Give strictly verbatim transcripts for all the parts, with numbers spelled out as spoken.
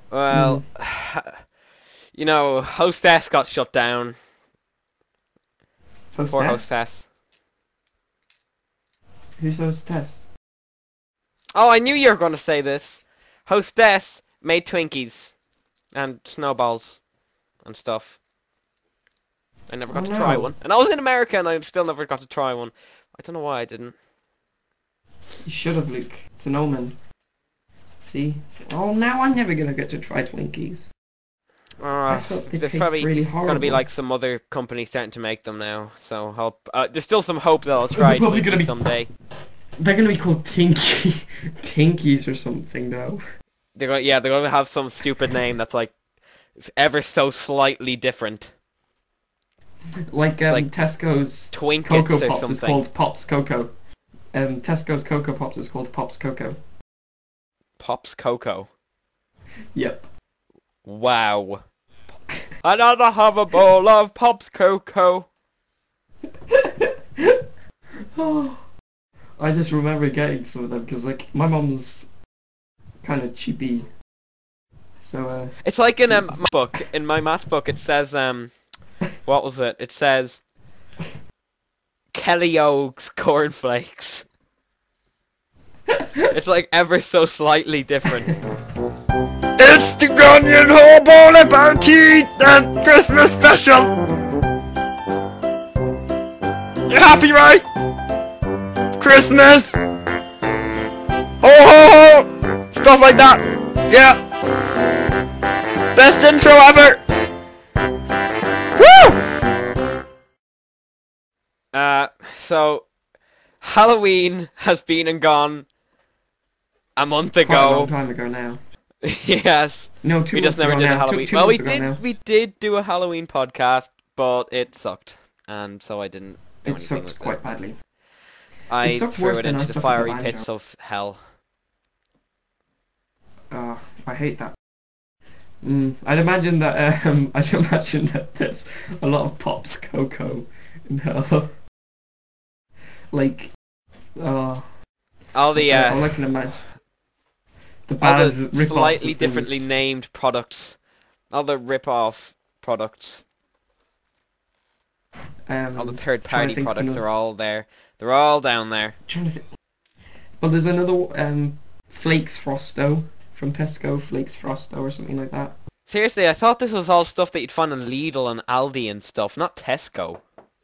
Well, Mm. you know, Hostess got shut down. Poor Hostess? Hostess. Who's hostess? Oh, I knew you were going to say this. Hostess made Twinkies and snowballs and stuff. I never Oh got to try no. one. And I was in America and I still never got to try one. I don't know why I didn't. You should have, Luke. It's an omen. See? Oh, now I'm never gonna get to try Twinkies. I Uh, thought they there's taste probably really going to be horrible. like some other company starting to make them now. So hope uh, there's still some hope that I'll They're try probably gonna Twinkies be. someday. They're gonna be called Tinky. Tinkies or something, though. They're going, yeah, they're going to have some stupid name that's like ever so slightly different. Like It's um, like Tesco's Cocoa Twinkets or Pops is something. called Pops Cocoa. Um, Tesco's Cocoa Pops is called Pops Cocoa. Pops Cocoa. Yep. Wow. I'd rather have a bowl of Pops Cocoa. Oh, I just remember getting some of them because, like, my mom's kind of cheapy. So, uh, It's like in she a was math book. In my math book, it says um, what was it? It says Kellogg's cornflakes. It's like ever so slightly different. It's the Onion Hobo Party and Christmas special. You happy, right? Christmas. Ho ho ho! Stuff like that. Yeah. Best intro ever. Woo! Uh, so Halloween has been and gone a month quite a long ago. time ago now. Yes. No, two We just months never ago did a now. Two, Halloween. two Well, we months ago did. now. We did do a Halloween podcast, but it sucked, and so I didn't do It anything sucked with it. quite badly. It I sucked threw worse it than I into the suck at the fiery banjo. pits of hell. Uh, I hate that. Mm, I'd imagine that. Um, I'd imagine that there's a lot of Pops Cocoa in hell. Like, uh, All the that's uh, all I can imagine. The all bad the rip-offs slightly of differently things. named products, all the rip-off products, all the Um, trying to third-party think of products another. are all there. They're all down there. Trying to think. But there's another um, Flakes Frosto from Tesco, Flakes Frosto or something like that. Seriously, I thought this was all stuff that you'd find on Lidl and Aldi and stuff, not Tesco.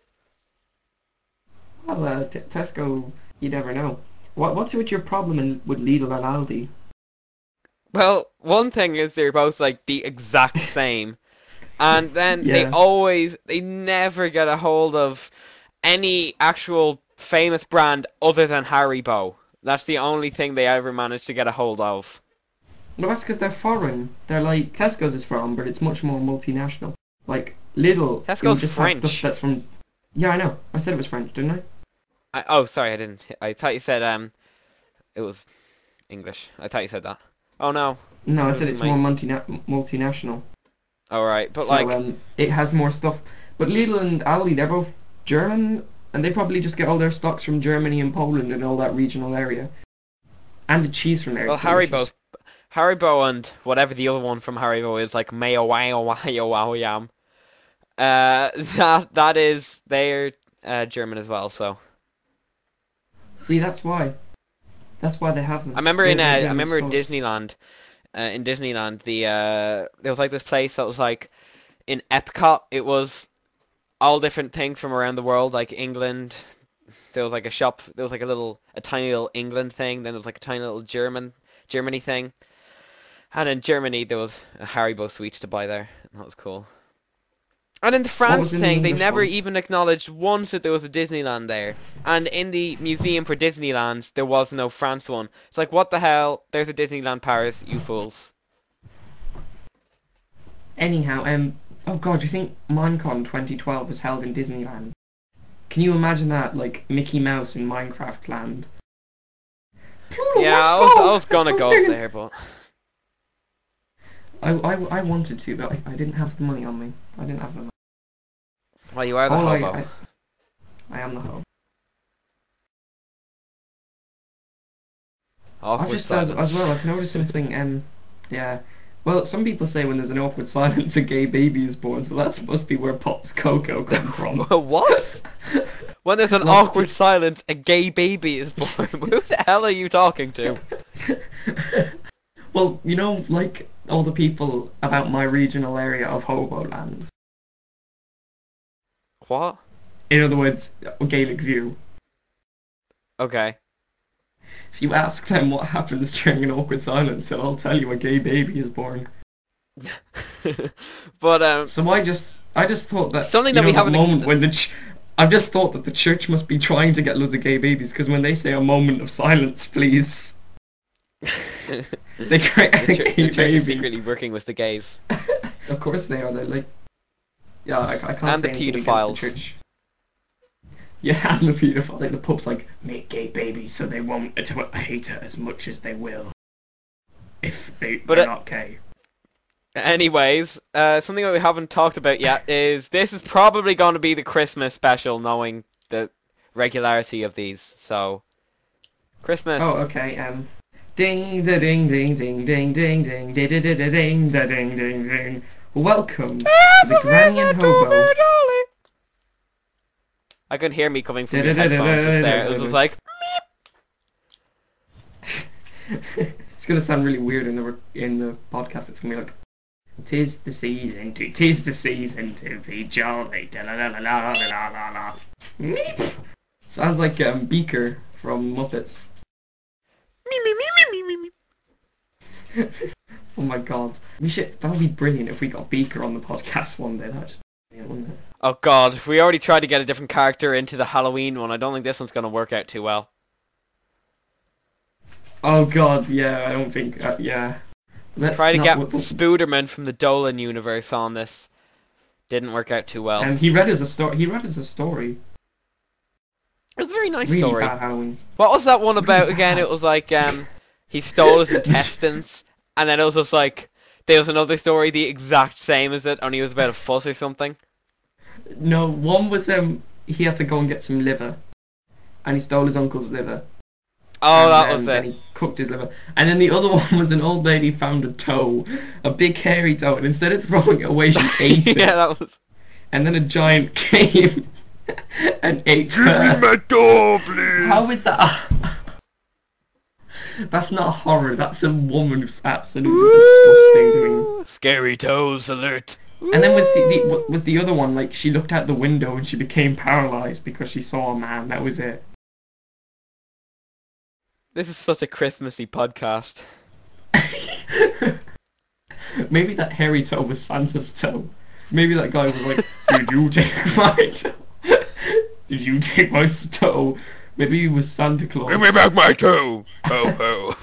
Well, uh, t- Tesco, you never know. What what's with your problem in, with Lidl and Aldi? Well, one thing is they're both like the exact same. And then they Yeah. always, they never get a hold of any actual famous brand other than Haribo. That's the only thing they ever managed to get a hold of. No, that's because they're foreign. They're like Tesco's is foreign, but it's much more multinational. Like Lidl, it would Tesco's just have stuff French. that's from. Yeah, I know. I said it was French, didn't I? I, oh, sorry, I didn't. I thought you said um, it was English. I thought you said that. Oh no, No, I'm I said losing it's more my. multina- multinational. All right, but So like, um, it has more stuff. But Lidl and Aldi, they're both German, and they probably just get all their stocks from Germany and Poland and all that regional area. And the cheese from there is well, delicious. Haribo's Haribo and whatever the other one from Haribo is, like Mayo Wow Wow Wow Yam. Uh, that that is they're uh, German as well. So See, that's why. That's why they have I them. remember They're, in uh, they're I German remember in stuff. Disneyland, uh, in Disneyland the uh, there was like this place that was like in Epcot. It was all different things from around the world, like England. There was like a shop. There was like a little, a tiny little England thing. Then there was like a tiny little German, Germany thing. And in Germany, there was a Haribo sweets to buy there. And that was cool. And in the What France was in the thing, they English never one? even acknowledged once that there was a Disneyland there. And in the museum for Disneyland, there was no France one. It's like, what the hell? There's a Disneyland Paris, you fools. Anyhow, um, oh god, do you think Minecon twenty twelve was held in Disneyland? Can you imagine that, like Mickey Mouse in Minecraft Land? Pluto, Yeah, let's I was, I go! was Let's gonna go go digging! there, but I, I, I wanted to, but I, I didn't have the money on me. I didn't have the money. well, you are the All I, hobo. I, I am the hoe. I've Awkward just as, as silence. well. I've noticed something. Um, yeah, Well, some people say when there's an awkward silence, a gay baby is born, so that must be where Pops Coco come from. What? When there's an Lots of awkward silence, a gay baby is born. Who the hell are you talking to? Well, you know, like all the people about my regional area of Hoboland. What? In other words, Gaelic View. Okay. If you ask them what happens during an awkward silence, they'll all tell you a gay baby is born. But um, So I just, I just thought that Something you that we know, haven't- moment when the, ch- I've just thought that the church must be trying to get loads of gay babies because when they say a moment of silence, please, they create a the, chur- gay the church is baby. secretly working with the gays. Of course they are. They're like, yeah, I, I can't And say the anything against paedophiles. the church. Yeah, and the paedophiles. Like the Pope's like, make gay babies so they won't hate it as much as they will if they, But they're it- not gay. Anyways, uh, something that we haven't talked about yet is this is probably going to be the Christmas special, knowing the regularity of these. So, Christmas. Oh, okay. Um, ding da ding ding ding ding ding ding ding ding ding ding da ding ding ding. Welcome to the Granny and Hobo. I couldn't hear me coming from your headphones just there. It was just like, It's gonna sound really weird in the in the podcast. It's gonna be like, "Tis the season to, tis the season to be jolly." Da la la la la la la la. Meep. Sounds like um, Beaker from Muppets. me me me me me me me. Oh my god, we should. That would be brilliant if we got Beaker on the podcast one day. That, yeah, wouldn't it? Oh god, we already tried to get a different character into the Halloween one. I don't think this one's going to work out too well. Oh god, yeah. I don't think. Uh, yeah. Let's Try to not- get w- w- Spooderman from the Dolan universe on this. Didn't work out too well. And he read as a story. He read as a story. It was a very nice Really story. bad Halloweens. What was that one It's really about again? bad. It was like um, he stole his intestines, and then it was just like there was another story the exact same as it, only it was about a fuss or something. No, one was um he had to go and get some liver, and he stole his uncle's liver. Oh, and, that um, was then it. he cooked his liver, and then the other one was an old lady found a toe, a big hairy toe, and instead of throwing it away, she ate it. Yeah, that was. And then a giant came and ate her. my door, please. How is that? That's not horror. That's a woman who's absolutely disgusting doing. Scary toes alert. And then was the, the wa- was the other one like she looked out the window and she became paralyzed because she saw a man. That was it. This is such a Christmassy podcast. Maybe that hairy toe was Santa's toe. Maybe that guy was like, "Did you take my toe? Did you take my toe?" Maybe he was Santa Claus. Give me back my toe. Ho ho.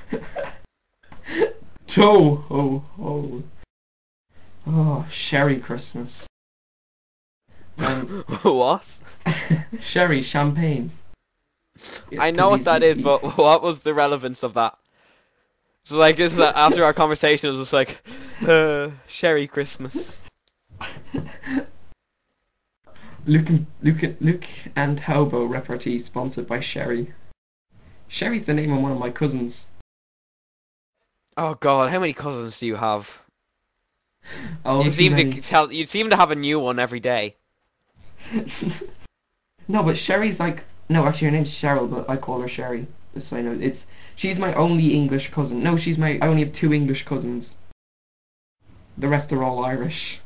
Toe, ho, ho. Oh, sherry Christmas. Um, What? sherry, champagne. Yeah, I 'cause know what he's- that he's- is, but what was the relevance of that? So like, this is after our conversation, it was just like, uh, Sherry Christmas. Luke and Luke and, Luke and Hobo repartee sponsored by Sherry. Sherry's the name of one of my cousins. Oh god, how many cousins do you have? Oh, you too seem many. to tell. You seem to have a new one every day. No, but Sherry's like no. Actually, her name's Cheryl, but I call her Sherry. Just so I know, it's she's my only English cousin. No, she's my. I only have two English cousins. The rest are all Irish.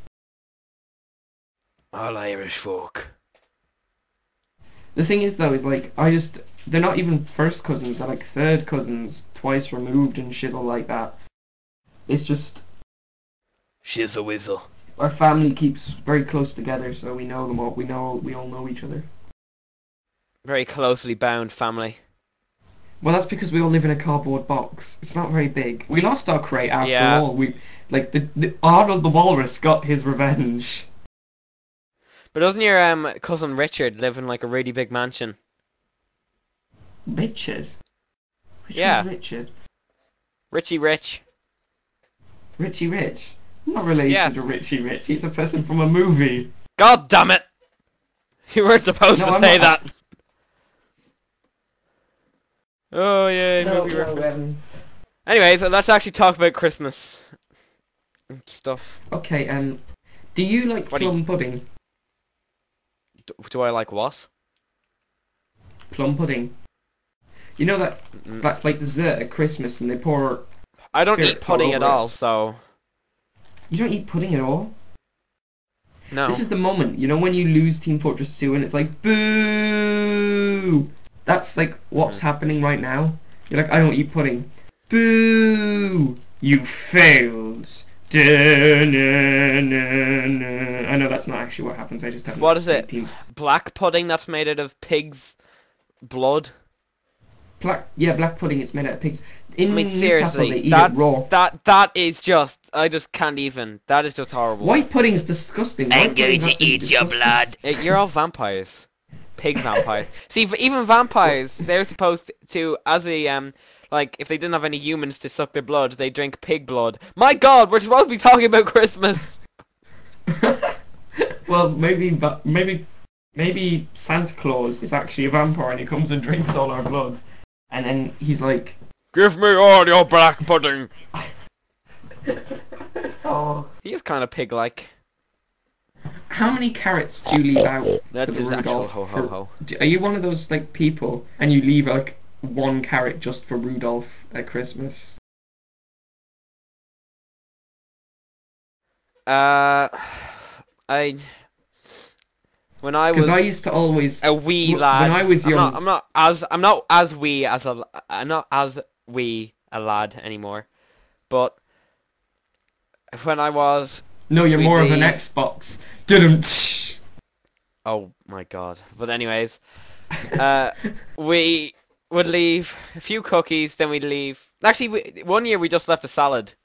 All Irish folk. The thing is, though, is like I just they're not even first cousins. They're like third cousins, twice removed and shizzle like that. It's just Shizzle whizzle. our family keeps very close together, so we know them all. We know we all know each other. Very closely bound family. Well, that's because we all live in a cardboard box. It's not very big. We lost our crate after Yeah. all. We like the, the Arnold the Walrus got his revenge. But doesn't your um cousin Richard live in like a really big mansion? Richard. Which Yeah. one's Richard. Richie Rich. Richie Rich. I'm not related Yes. to Richie Rich. He's a person from a movie. God damn it! You weren't supposed No, to I'm say not- that. Oh yeah, No, movie no, reference. um, Anyways, let's actually talk about Christmas. stuff. Okay, um, do you like What do you- plum pudding? Do, do I like what? Plum pudding. You know that Mm, that's like dessert at Christmas, and they pour. I don't eat spirits all pudding at over it. all, so You don't eat pudding at all. no. This is the moment, you know, when you lose Team Fortress two, and it's like boo. That's like what's Mhm. happening right now. You're like, I don't eat pudding. Boo! You failed. Da-na-na-na. I know that's not actually what happens. I just have. What is it? Team. Black pudding that's made out of pig's blood. Black, yeah, black pudding. It's made out of pigs. In I mean, Newcastle, seriously, they eat that- it raw. That that is just. I just can't even. That is just horrible. White pudding's disgusting. White I'm going pudding's to absolutely eat your disgusting. blood. Uh, You're all vampires. Pig vampires. See, for even vampires, they're supposed to, as a, um, like, if they didn't have any humans to suck their blood, they drink pig blood. My god, we're supposed to be talking about Christmas! Well, maybe, but maybe, maybe Santa Claus is actually a vampire and he comes and drinks all our blood, and then he's like, Give me all your black pudding! "Oh, He is kind of pig-like. how many carrots do you leave out That for the is actual Rudolph? ho ho for- ho. do- Are you one of those like people and you leave like one carrot just for Rudolph at Christmas? Uh, I... When I was Because I used to always. a wee w- lad... when I was I'm young- not, I'm not as... I'm not as wee as a... I'm not as wee a lad anymore. But... When I was... No, you're we more of an leave- Xbox. Didn't. Oh my god. But anyways, uh, we would leave a few cookies, then we'd leave. Actually, we, one year we just left a salad.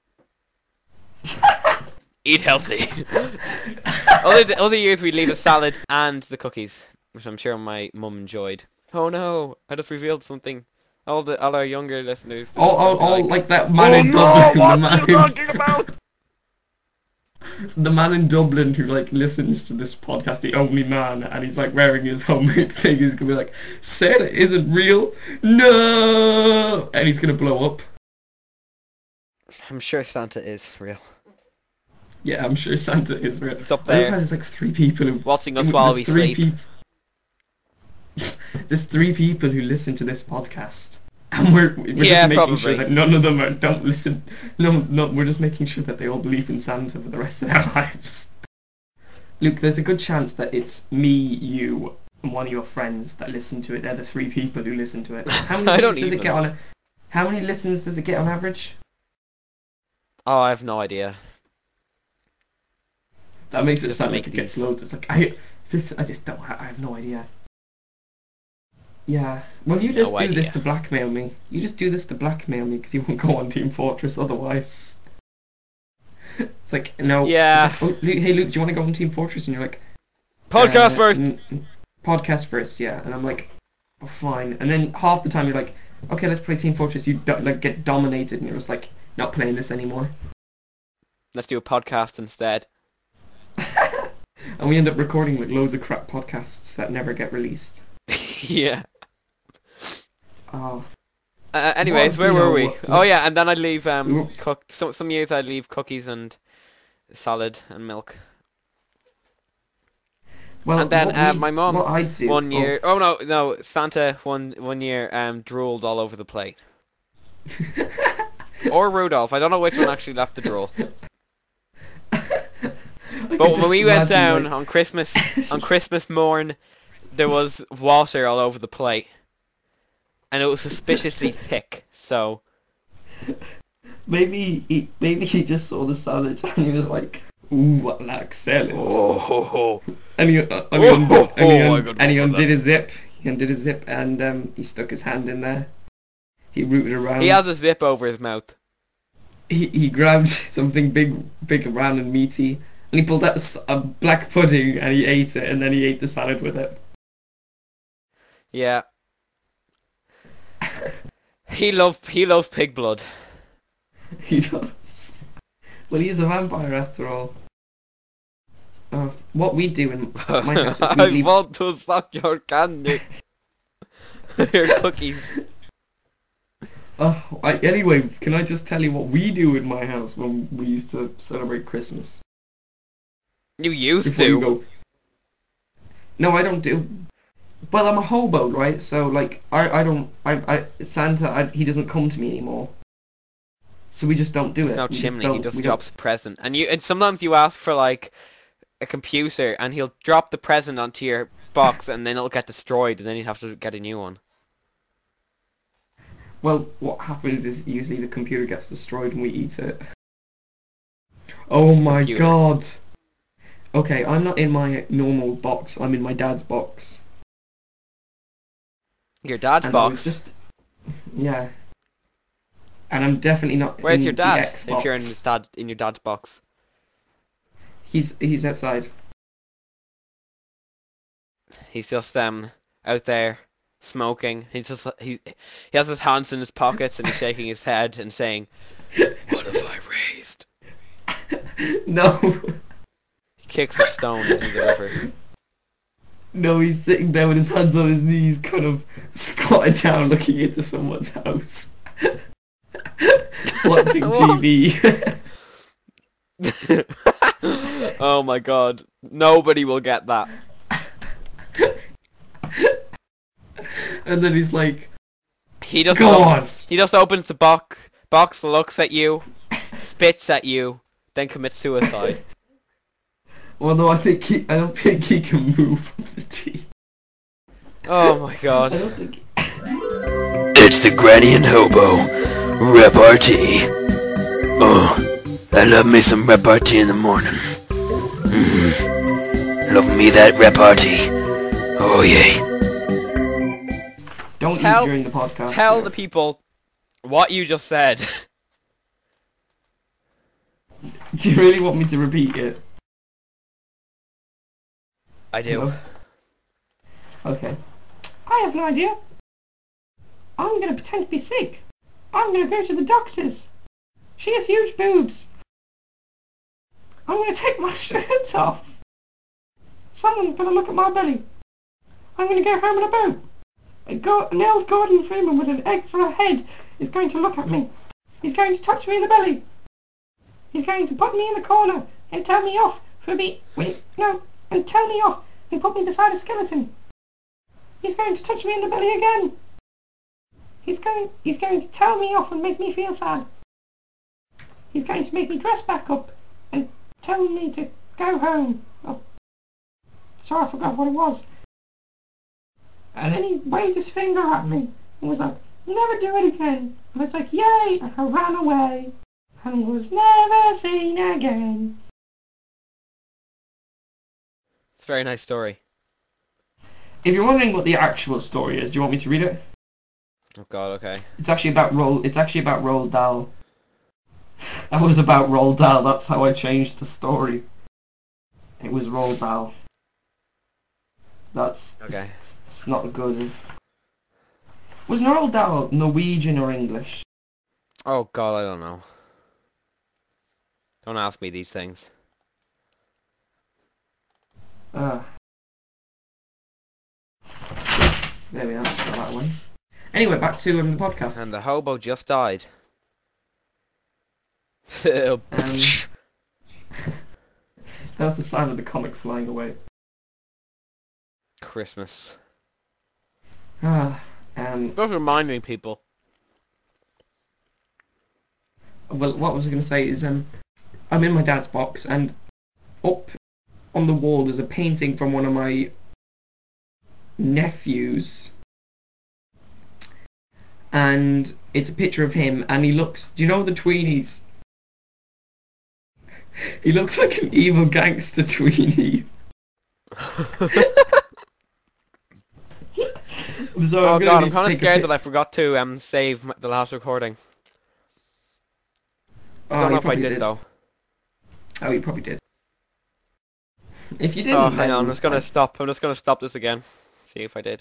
Eat healthy. other other years we'd leave a salad and the cookies, which I'm sure my mum enjoyed. Oh no! I just revealed something. All the all our younger listeners. All, all, might be all like that man oh in no! Dublin. What the man are you in- talking about? The man in Dublin who like listens to this podcast, the only man, and he's like wearing his homemade thing. He's gonna be like, Santa isn't real, no, and he's gonna blow up. I'm sure Santa is real. Yeah, I'm sure Santa is real. He's up I love there how there's like three people who watching us while we there's three sleep. peop- There's three people who listen to this podcast, and we're we're Yeah, just making sure probably. that none of them are, don't listen. No, no, we're just making sure that they all believe in Santa for the rest of their lives. Luke, there's a good chance that it's me, you, and one of your friends that listen to it. They're the three people who listen to it. How many I don't listens does it even. get on? A, how many listens does it get on average? Oh, I have no idea. That makes it Just sound make like it gets these. loads. It's like I just, I just don't. I have no idea. Yeah. Well, you just No do this idea. to blackmail me. You just do this to blackmail me because you won't go on Team Fortress otherwise. It's like no. Yeah. It's like, oh, Luke, hey Luke, do you want to go on Team Fortress? And you're like, Podcast uh, first. n- n- podcast first, yeah. And I'm like, oh, fine. And then half the time you're like, okay, let's play Team Fortress. You do- like get dominated, and you're just like, not playing this anymore. Let's do a podcast instead. And we end up recording like loads of crap podcasts that never get released. yeah. Oh. Uh, anyways, What, where you were know, we? what- Oh yeah, and then I'd leave We um were- cook. Some some years I'd leave cookies and salad and milk. Well, And then, what uh, we- my mum, what I do, One oh, year. Oh no, no. Santa one one year um drooled all over the plate. Or Rudolph. I don't know which one actually left the drool. I could But when just we went imagine, down like- on Christmas on Christmas morn, there was water all over the plate, and it was suspiciously thick. So maybe he, maybe he just saw the salad and he was like, "Ooh, I like salad." oh, And he, uh, and he, undid, and he, Oh, I un- could and he go for undid that. his zip. He undid his zip and um, he stuck his hand in there. He rooted around. he has a zip over his mouth. he, he grabbed something big, big, round and meaty, and he pulled out a s- a black pudding and he ate it, and then he ate the salad with it. Yeah. He loved he loved pig blood. He does. Well, he is a vampire after all. Uh, what we do in my house is we I leave... want to suck your candy. Your cookies. Uh, I, anyway, can I just tell you what we do in my house when we used to celebrate Christmas? You used Before you to. go. No, I don't do. Well, I'm a hobo, right? So like, I I don't I I Santa I, he doesn't come to me anymore. So we just don't do There's it. no We just chimney. He don't. just We don't. drops a present, and you and sometimes you ask for like a computer, and he'll drop the present onto your box, and then it'll get destroyed, and then you have to get a new one. Well, what happens is usually the computer gets destroyed and we eat it. Oh my Computer. god. Okay, I'm not in my normal box. I'm in my dad's box. Your dad's And I was box. just, yeah. And I'm definitely not Where's in your the dad? Xbox. If you're in his dad in your dad's box, He's he's outside. he's just um out there smoking. He's just he he has his hands in his pockets and he's shaking his head and saying, "What have I raised?" No. He kicks a stone into the river. No, he's sitting there with his hands on his knees, kind of squatted down looking into someone's house. Watching T V. Oh my god. Nobody will get that. And then he's like, He just go looks, on. he just opens the box, box, looks at you, spits at you, then commits suicide. Well, no, I think he, I don't think he can move from the T V. Oh my I god. don't think. It's the Granny and Hobo repartee. Oh, I love me some repartee in the morning. Mm. Love me that repartee. Oh yeah. Don't Tell- eat during the podcast. Tell yeah. the people what you just said. Do you really want me to repeat it? I do. Hello? Okay. I have no idea. I'm gonna pretend to be sick. I'm gonna go to the doctor's. She has huge boobs. I'm gonna take my shirt off. Someone's gonna look at my belly. I'm gonna go home in a boat. A go- an old Gordon Freeman with an egg for a head is going to look at me. He's going to touch me in the belly. He's going to put me in the corner and tell me off for be wait no and tell me off and put me beside a skeleton. He's going to touch me in the belly again. He's going he's going to tell me off and make me feel sad. He's going to make me dress back up and tell me to go home. Oh, sorry, I forgot what it was. And then he waved his finger at me and was like, never do it again. I was like, yay, and I ran away and was never seen again. It's a very nice story. If you're wondering what the actual story is, do you want me to read it? Oh god, okay. It's actually about Roll. It's actually about Roald Dahl. That was about Roald Dahl. That's how I changed the story. It was Roald Dahl. That's Okay. It's, it's not good. Was Roald Dahl Norwegian or English? Oh god, I don't know. Don't ask me these things. Ah. There we are. Got that one. Anyway, back to um, the podcast. And the hobo just died. um, Um, that was the sound of the comic flying away. Christmas. Ah. Um. Just reminding people. Well, what I was going to say is, um, I'm in my dad's box, and up on the wall there's a painting from one of my nephews, and it's a picture of him, and he looks. Do you know the tweenies? He looks like an evil gangster tweenie. I'm sorry, Oh I'm gonna god, need I'm to kind of take a scared pic- that I forgot to um save my, the last recording. I Oh, don't you know if I probably did, though. Oh, you probably did. If you didn't, Oh, then hang on, I'm just gonna I- stop. I'm just gonna stop this again. See if I did.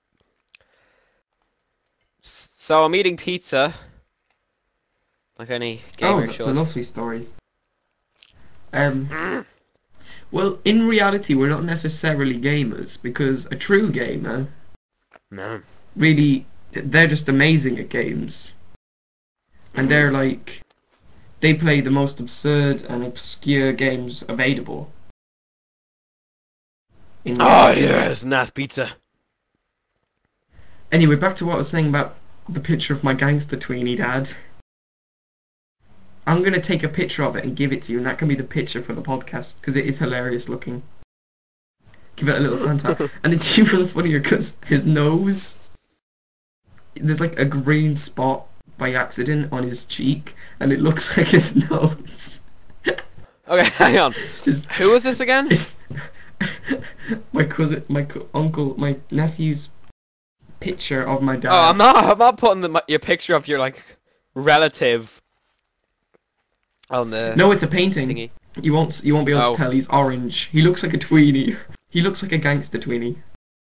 S- So I'm eating pizza. Like any Oh, gamer that's should. a lovely story. Um, well, in reality, we're not necessarily gamers, because a true gamer No. really, they're just amazing at games. and they're like, they play the most absurd and obscure games available. In Oh Disney. yes, Nath Pizza. Anyway, back to what I was saying about the picture of my gangster tweenie dad. I'm gonna take a picture of it and give it to you, and that can be the picture for the podcast because it is hilarious looking. Give it a little Santa, and it's even funnier because his nose. There's like a green spot by accident on his cheek, and it looks like his nose. Okay, hang on. His, Who was this again? It's my cousin, my co- uncle, my nephew's picture of my dad. Oh, I'm not. I'm not putting the, your picture of your like relative on the. No, it's a painting. Thingy. You won't. You won't be able Oh. to tell. He's orange. He looks like a tweenie. He looks like a gangster tweenie.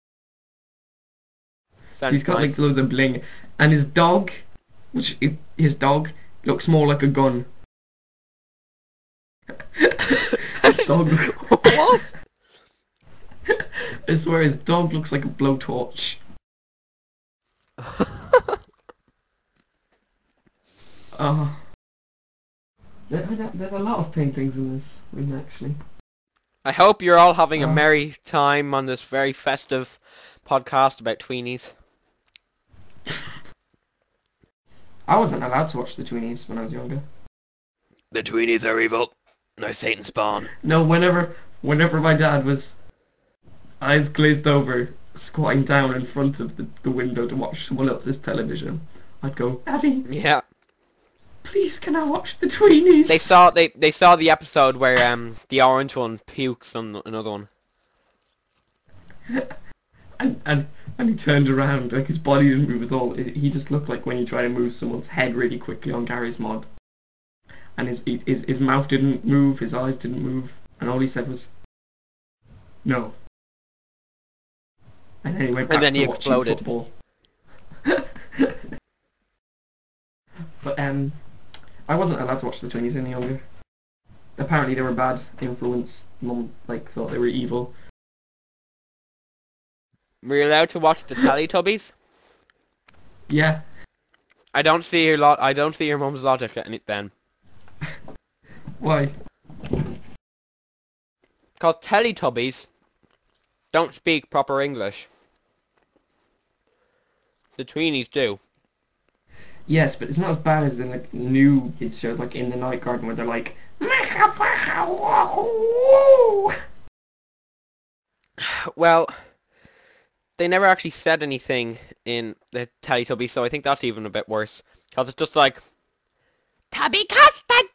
That's He's got nice. like loads of bling, and his dog, which his dog looks more like a gun. His dog. What? I swear, his dog looks like a blowtorch. Oh. There- There's a lot of paintings in this room, actually. I hope you're all having a Uh. merry time on this very festive podcast about tweenies. I wasn't allowed to watch the Tweenies when I was younger. The tweenies are evil. They're Satan spawn. No, whenever, whenever my dad was eyes glazed over, squatting down in front of the, the window to watch someone else's television, I'd go, Daddy, Yeah. please can I watch the Tweenies? They saw they they saw the episode where um the orange one pukes on another one. And, and and he turned around, like his body didn't move at all. It- He just looked like when you try to move someone's head really quickly on Gary's mod. And his his his mouth didn't move, his eyes didn't move, and all he said was, "No." And then he went back And then to he watching exploded. football. But um, I wasn't allowed to watch the Tweenies any younger. Apparently, they were bad influence. Mum like thought they were evil. Were you allowed to watch the Teletubbies? Yeah, I don't see your lo- I don't see your mum's logic in it then. why? Because Teletubbies don't speak proper English. The Tweenies do. Yes, but it's not as bad as the like new kids shows, like In the Night Garden, where they're like, Well, they never actually said anything in the Teletubbies, so I think that's even a bit worse. Because it's just like, Tubby Custard!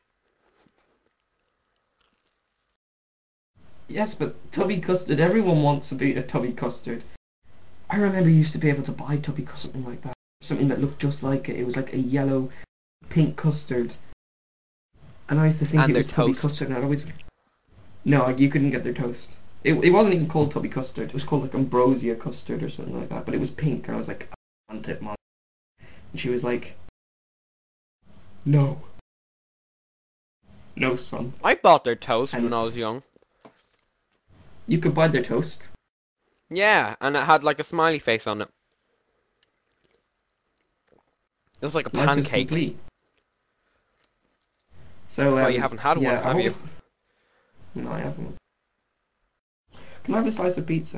yes, but Tubby Custard, everyone wants to be a Tubby Custard. I remember you used to be able to buy Tubby Custard, something like that. Something that looked just like it. It was like a yellow, pink custard. And I used to think And it their was Tubby toast. Custard, and I'd always... No, you couldn't get their toast. It, it wasn't even called Tubby Custard. It was called like Ambrosia Custard or something like that. But it was pink, and I was like, I want it, Mom. And she was like, no. No, son. I bought their toast And- when I was young. You could buy their toast. Yeah, and it had like a smiley face on it. It was like a Life is pancake. complete. So, Oh, um, you haven't had one, yeah, have I've you? always- No, I haven't. Can I have a slice of pizza?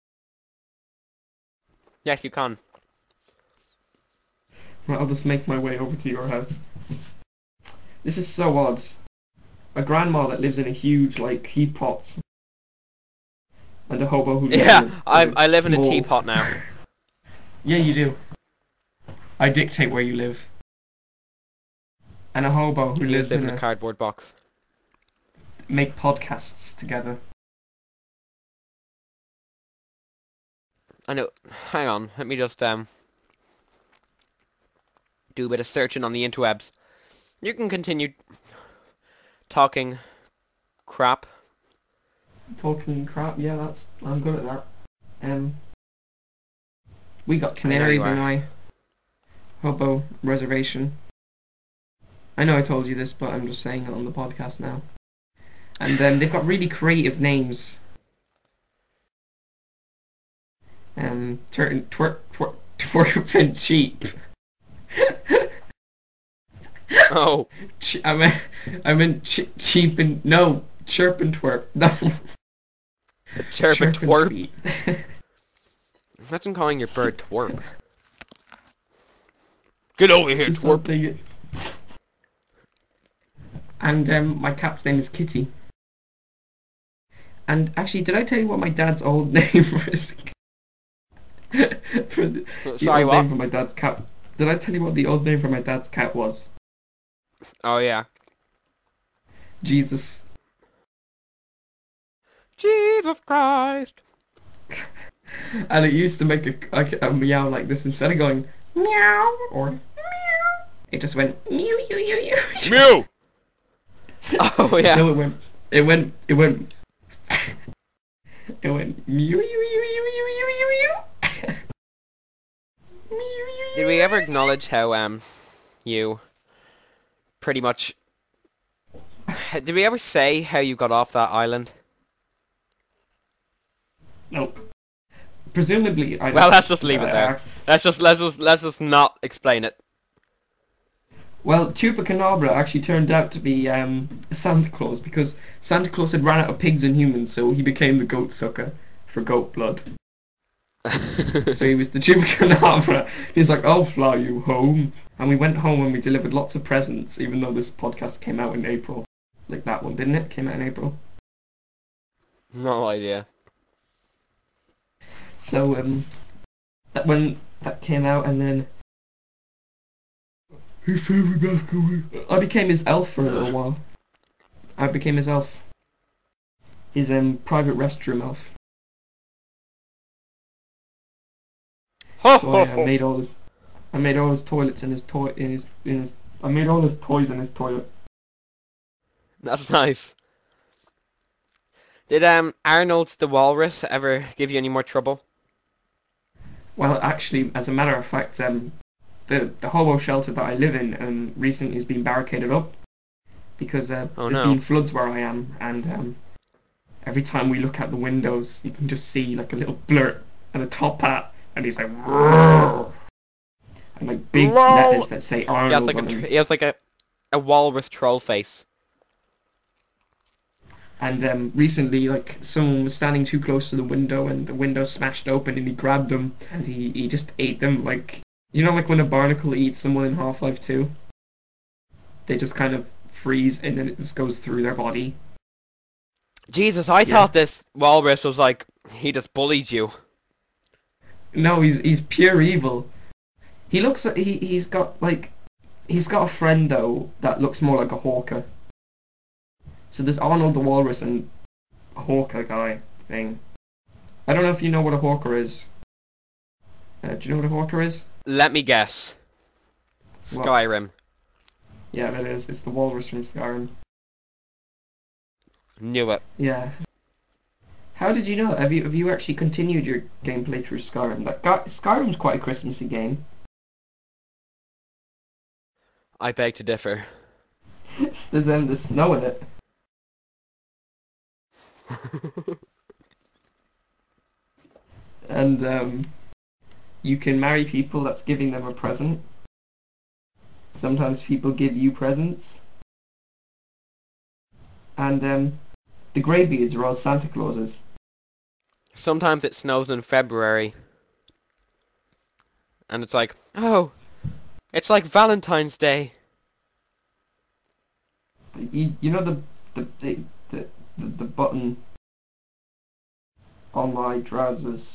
Yes, you can. Right, I'll just make my way over to your house. This is so odd. A grandma that lives in a huge, like, heat pot. And a hobo who lives Yeah, in a, I in I live in a small- teapot now. Yeah, you do. I dictate where you live. And a hobo who You lives live in in a... a cardboard box. make podcasts together. I know. Hang on, let me just um do a bit of searching on the interwebs. You can continue talking crap. Talking crap, yeah, that's... I'm good at that. Um... We got I know you canaries in are. my hobo reservation. I know I told you this, but I'm just saying it on the podcast now. And um, they've got really creative names. Um, twer twer twer twerp and cheap. Oh, Ch- I meant, I meant ch- cheap and no chirp and twerp. No, a chirp and chirp and twerp. tweet. Imagine calling your bird twerp. Get over here, It's twerp. something. And um, my cat's name is Kitty. And actually, did I tell you what my dad's old name was? for the, the Sorry, old what? name for my dad's cat. Did I tell you what the old name for my dad's cat was? Oh yeah. Jesus. Jesus Christ. And it used to make a, a, a meow like this instead of going meow or meow. It just went mew mew mew mew. Mew. Oh yeah. No, it went. It went. It went. It went mew mew mew mew mew mew mew mew. Mew, mew, Did we ever acknowledge how um you pretty much did we ever say how you got off that island? No. Presumably, I. Well, let's just leave it I there. asked- Let's just let's just let's just not explain it. Well, Chupacabra actually turned out to be um, Santa Claus because Santa Claus had run out of pigs and humans, so he became the goat sucker for goat blood. So he was the Chupacabra. He's like, I'll fly you home. And we went home and we delivered lots of presents, even though this podcast came out in April. Like that one, didn't it? Came out in April. No idea. So um, that when that came out, and then he flew me back away. I became his elf for a little while. I became his elf. His um private restroom elf. Ho, So ho, I uh, ho. made all his, I made all his toilets in his toy in his in his. I made all his toys in his toilet. That's nice. Did um Arnold the Walrus ever give you any more trouble? Well, actually, as a matter of fact, um, the the hobo shelter that I live in um recently has been barricaded up because uh, Oh, there's no. been floods where I am, and um, every time we look out the windows, you can just see like a little blurt and a top hat, and he's like, "Roar," and like big Lol. letters that say He Arnold has like a on tr- them. he has like a a walrus troll face. And um, recently, like someone was standing too close to the window, and the window smashed open, and he grabbed them, and he, he just ate them. Like, you know, like when a barnacle eats someone in Half-Life two, they just kind of freeze, and then it just goes through their body. Jesus, I Yeah. thought this walrus was like he just bullied you. No, he's he's pure evil. He looks like he he's got like he's got a friend though that looks more like a hawker. So there's Arnold the Walrus and a hawker guy thing. I don't know if you know what a hawker is. Uh, do you know what a hawker is? Let me guess. What? Skyrim. Yeah, it is. It's the walrus from Skyrim. Knew it. Yeah. How did you know? Have you have you actually continued your gameplay through Skyrim? That guy, Skyrim's quite a Christmassy game. I beg to differ. There's um there's snow in it. And um, you can marry people. That's giving them a present. Sometimes people give you presents. And um, the Greybeards are all Santa Clauses. Sometimes it snows in February. And it's like, oh, it's like Valentine's Day. You, you know the the, the the the the button on my trousers.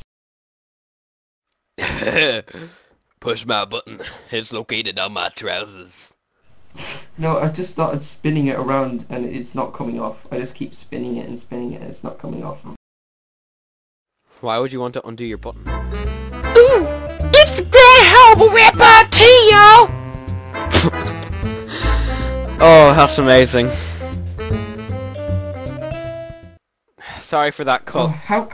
Push my button. It's located on my trousers. No, I just started spinning it around and it's not coming off. I just keep spinning it and spinning it and it's not coming off. Why would you want to undo your button? Ooh, it's the Grand Horrible Repartee, y'all! Oh, that's amazing. Sorry for that Oh, cut. how?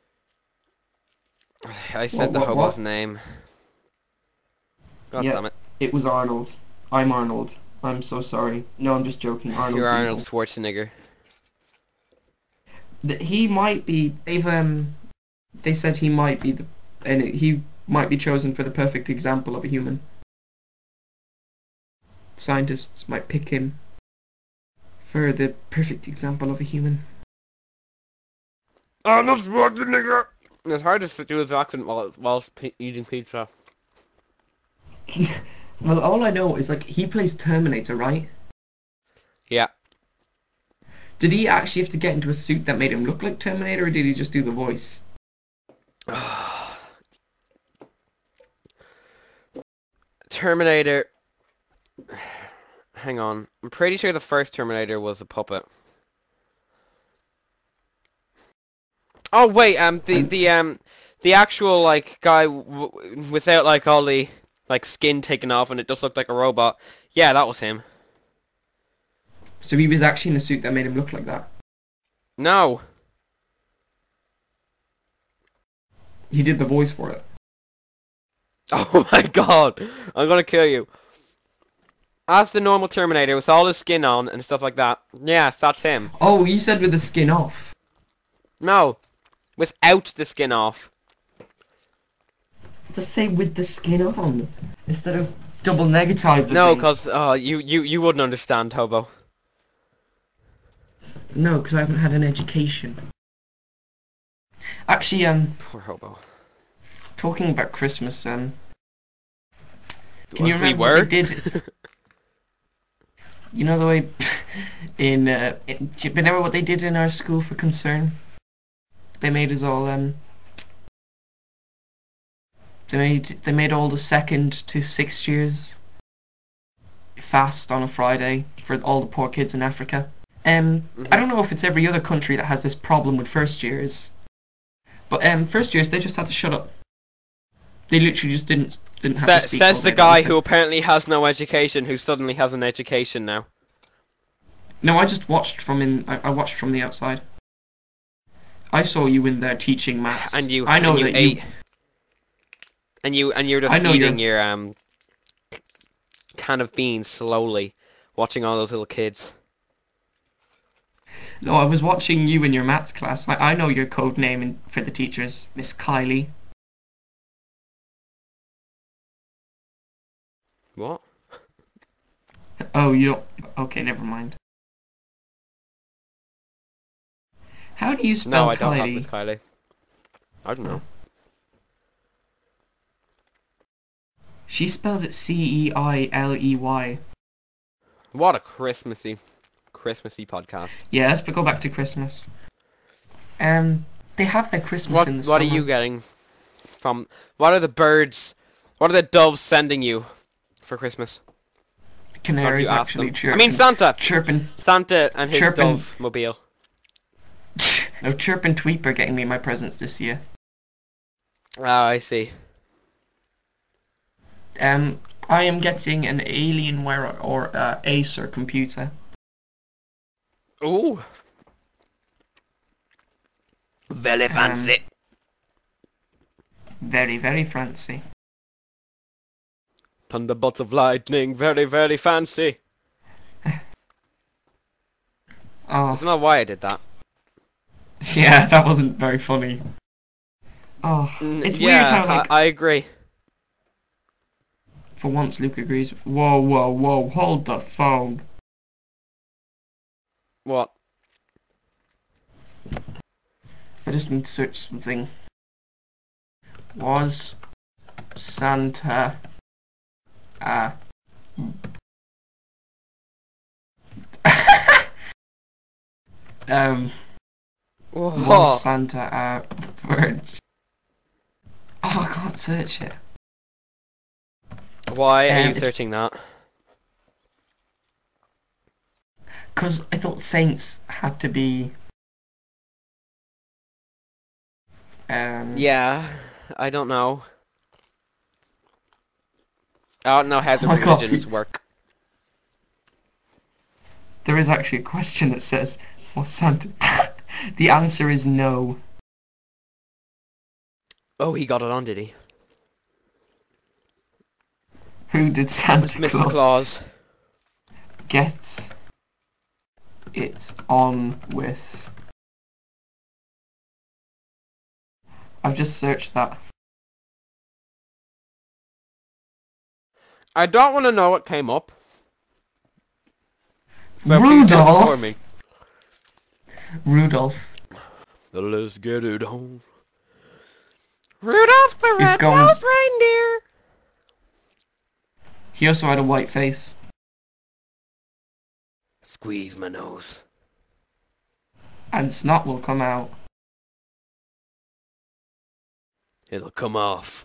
I said What, the what, hobo's what? name. God Yeah. damn it. It was Arnold. I'm Arnold. I'm so sorry. No, I'm just joking. Arnold's You're evil. Arnold Schwarzenegger. Th- He might be. They've um. They said he might be the, and it- he might be chosen for the perfect example of a human. scientists might pick him for the perfect example of a human. Arnold Schwarzenegger! It's hard to do his accent while, whilst p eating pizza. Well, all I know is, like, he plays Terminator, right? Yeah. Did he actually have to get into a suit that made him look like Terminator, or did he just do the voice? Terminator. Hang on. I'm pretty sure the first Terminator was a puppet. Oh wait, um, the And- the um, the actual like guy w without like all the like skin taken off and it just looked like a robot. Yeah, that was him. So he was actually in a suit that made him look like that. No. He did the voice for it. Oh my god, I'm gonna kill you. As the normal Terminator with all his skin on and stuff like that. Yes, that's him. Oh, you said with the skin off. No, without the skin off. Just say with the skin on instead of double negative. No, cause uh, you you you wouldn't understand, Hobo. No, because I haven't had an education. Actually, um, Poor Hobo. talking about Christmas, um, can you We remember were? what they did? You know the way in, uh, in, do you remember what they did in our school for concern? They made us all, um, they made, they made all the second to sixth years fast on a Friday for all the poor kids in Africa. Um, Mhm. I don't know if it's every other country that has this problem with first years, but um, first years they just had to shut up. They literally just didn't didn't have Sa to speak. says over the it, guy everything. who apparently has no education, who suddenly has an education now. No, I just watched from in. I, I watched from the outside. I saw you in there teaching maths. And you, I know and you that ate, you. and you, and you're just I know eating you're- your um can of beans slowly, watching all those little kids. No, I was watching you in your maths class. I, I know your code name in, for the teachers, Miss Kylie. What? Oh, you don't. Okay, never mind. How do you spell No, I don't have Kylie? Miss Kylie. I don't know. She spells it C E I L E Y. What a Christmassy, Christmassy podcast. Yeah, let's go back to Christmas. Um, they have their Christmas What in the What summer. are you getting from? What are the birds? What are the doves sending you for Christmas? What have Canaries you asked actually them? chirping. I mean Santa. chirping. Santa and his Chirping. dove mobile. No, Chirp and Tweep are getting me my presents this year. Oh, I see. Um, I am getting an Alienware or uh, Acer computer. Ooh. Very Um, fancy. Very, very fancy. Thunderbolts of lightning. Very, very fancy. I Oh, don't know why I did that. yeah, that wasn't very funny. Oh, Mm, it's yeah, weird how, like, I, I agree. for once Luke agrees. Whoa, whoa, whoa, hold the phone. What? I just need to search something. Was Santa a um was What? Santa a virgin? Oh, I can't search it. Why are Um, you it's- searching that? Because I thought saints had to be. Um, Yeah, I don't know. I don't know how the Oh my God, religions pe- work. There is actually a question that says, was Santa. The answer is no. Oh, he got it on, did he? Who did It was Santa Missus Claus Claus. gets it on with? I've just searched that. I don't want to know what came up. So please do it for me. Rudolph. So let's get it on. Rudolph the He's going- red-nosed reindeer. He also had a white face. Squeeze my nose. And snot will come out. It'll come off.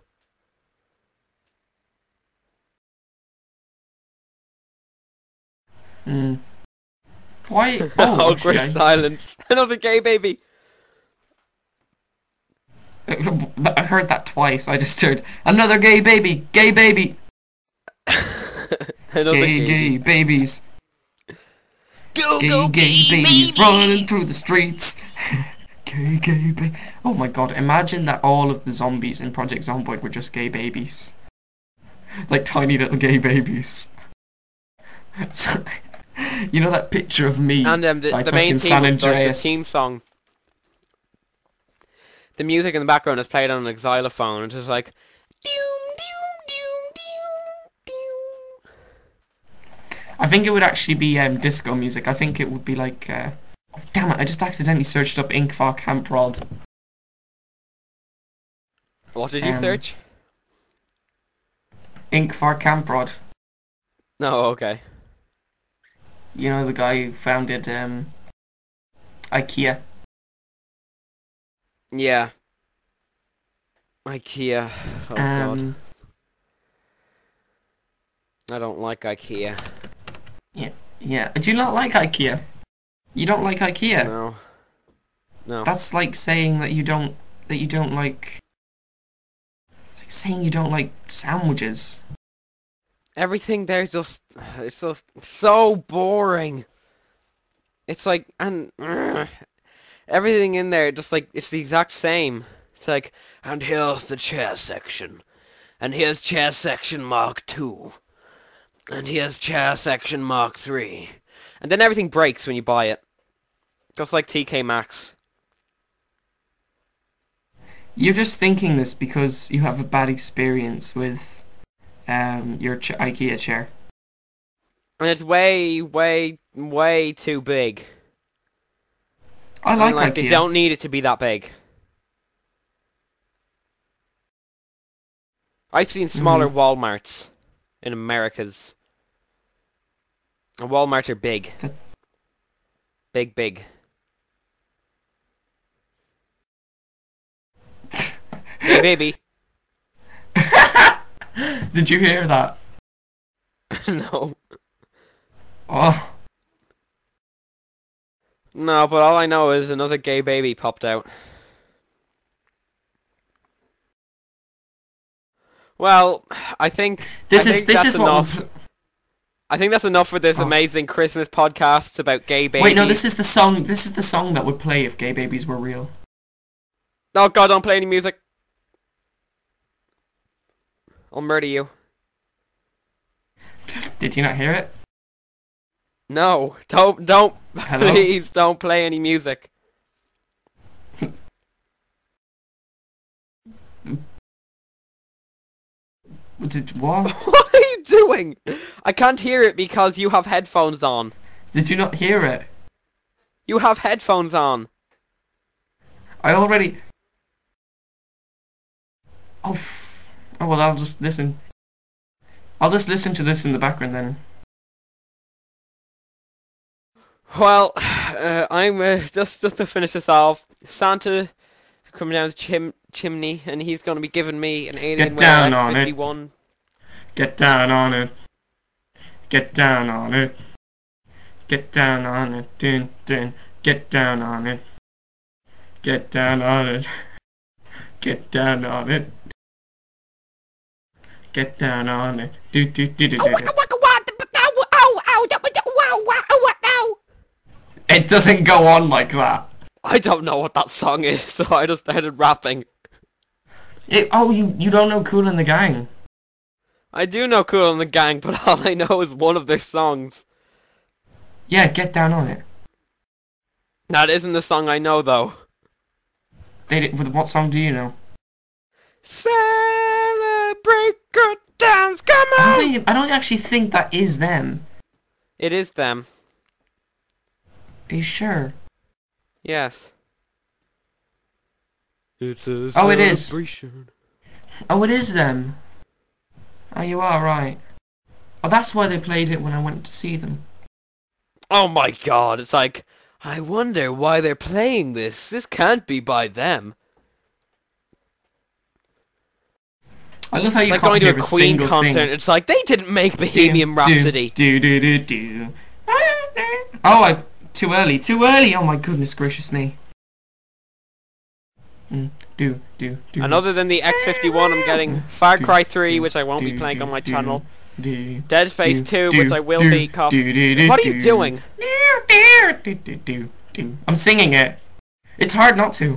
Hmm. Why? Oh, Awkward okay. silence. Another gay baby. I heard that twice. I just heard another gay baby, gay baby, Another gay gay. gay babies, Go gay go gay gay babies baby. running through the streets. Gay gay baby. Oh my god! Imagine that all of the zombies in Project Zomboid were just gay babies, like tiny little gay babies. So, you know that picture of me And um, the, that I the took main in theme, San like, the Andreas? theme song. The music in the background is played on a xylophone. It's just like. Doom, doom, doom, doom, doom. I think it would actually be um, disco music. I think it would be like. Uh... Oh, damn it! I just accidentally searched up Inkvar Camp Rod. What did you Um, search? Inkvar Camp Rod. No, okay. You know the guy who founded um, IKEA. Yeah. IKEA. Oh god. um, I don't like IKEA. Yeah. Do you not like IKEA? You don't like IKEA? No. No. That's like saying that you don't that you don't like. It's like saying you don't like sandwiches. Everything there's just it's just so boring. It's like and ugh, everything in there just like it's the exact same. It's like and here's the chair section. And here's chair section Mark two. And here's chair section Mark three. And then everything breaks when you buy it. Just like T K Maxx. You're just thinking this because you have a bad experience with um your ch- IKEA chair. And it's way, way, way too big. I And, like, like IKEA. they don't need it to be that big. I've seen smaller Mhm. Walmarts in Americas. And Walmarts are big. That- Big, big. Hey, baby. Did you hear that? No. Oh, No, but all I know is another gay baby popped out. Well, I think this I is think this that's is what. enough. we'll pl- I think that's enough for this Oh. amazing Christmas podcast about gay babies. Wait, no, this is the song. This is the song that would play if gay babies were real. Oh god, don't play any music. I'll murder you. Did you not hear it? No, don't, don't, Hello? please don't play any music. Did what? What are you doing? I can't hear it because you have headphones on. Did you not hear it? You have headphones on. I already. Oh. F- oh well, I'll just listen. I'll just listen to this in the background then. Well, uh, I'm uh, just just to finish this off. Santa coming down the chim chimney, and he's going to be giving me an Alien down on it. fifty-one. Get down on it. Get down on it. Get down on it. Dun, dun. Get down on it. Get down on it. Get down on it. Get down on it. Do do do do do. do. It doesn't go on like that. I don't know what that song is, so I just started rapping. It, oh, you you don't know Kool and the Gang? I do know Kool and the Gang, but all I know is one of their songs. Yeah, get down on it. That isn't the song I know, though. They did, what song do you know? Celebrate good times, come I on! don't, think, I don't actually think that is them. It is them. Are you sure? Yes. It's a Oh, it is. celebration. Oh, it is them. Oh, you are right. Oh, that's why they played it when I went to see them. Oh my god, it's like, I wonder why they're playing this. This can't be by them. I love how It's you like can't going to hear a a Queen single concert. thing. It's like, they didn't make Bohemian Rhapsody. Do do do do. do. Oh, I too early. Too early. Oh my goodness gracious me. Mm, do do do. And other than the X fifty-one, I'm getting Far Cry three, which I won't be playing on my channel. Do, Dead Space do, two, which do, I will do, be. Cough. do, do, do, What are you do. doing? Do, do, do, do, do. I'm singing it. It's hard not to.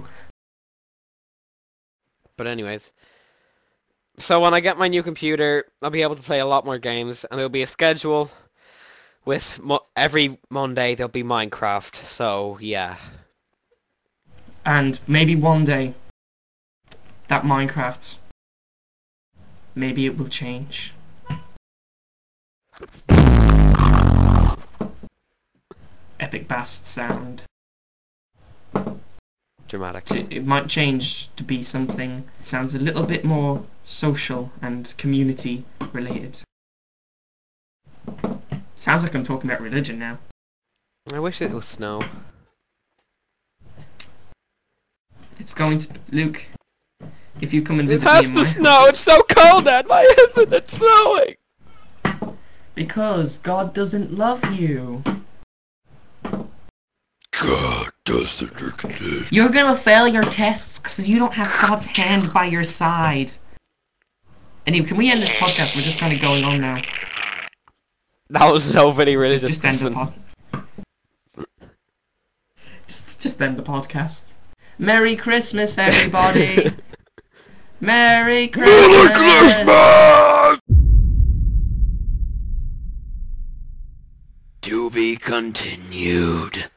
But anyways. So when I get my new computer, I'll be able to play a lot more games, and there'll be a schedule with mo every Monday there'll be Minecraft. So yeah. And maybe one day, that Minecraft, maybe it will change. Epic Bast sound. Dramatic. It might change to be something that sounds a little bit more social and community related. Sounds like I'm talking about religion now. I wish it was snow. It's going to... Luke, if you come and It visit me has in to my snow! house, It's so cold out! Why isn't it snowing? because God doesn't love you. God doesn't exist. You're gonna fail your tests because you don't have God's hand by your side. Anyway, can we end this podcast? We're just kind of going on now. That was nobody religious. Just end the person. pod. Just, just end the podcast. Merry Christmas, everybody. Merry Christmas. Merry Christmas! To be continued.